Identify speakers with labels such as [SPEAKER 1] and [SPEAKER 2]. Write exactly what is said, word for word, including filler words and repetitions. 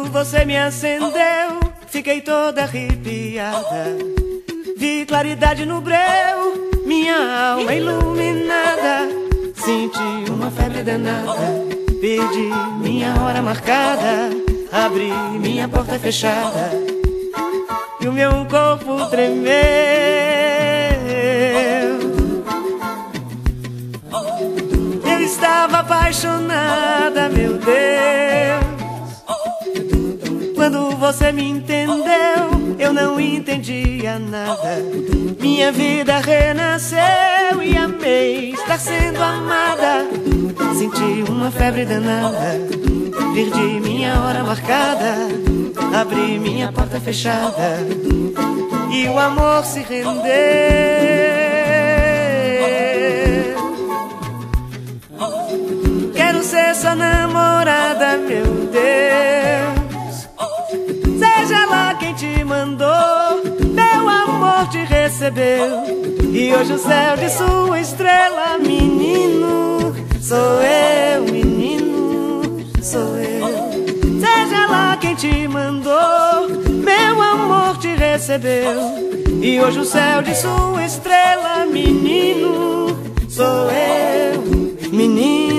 [SPEAKER 1] você me acendeu, fiquei toda arrepiada. Vi claridade no breu, minha alma iluminada. Senti uma febre danada, perdi minha hora marcada. Abri minha porta fechada e o meu corpo tremeu. Eu estava apaixonada, meu Deus. Quando você me entendeu, eu não entendia nada. Minha vida renasceu e amei estar sendo amada. Senti uma febre danada, perdi minha hora marcada. Abri minha porta fechada e o amor se rendeu. Quero ser sua namorada, meu Deus. Seja lá quem te mandou, meu amor te recebeu. E hoje o céu de sua estrela, menino, sou eu, menino, sou eu. Seja lá quem te mandou, meu amor te recebeu. E hoje o céu de sua estrela, menino, sou eu, menino.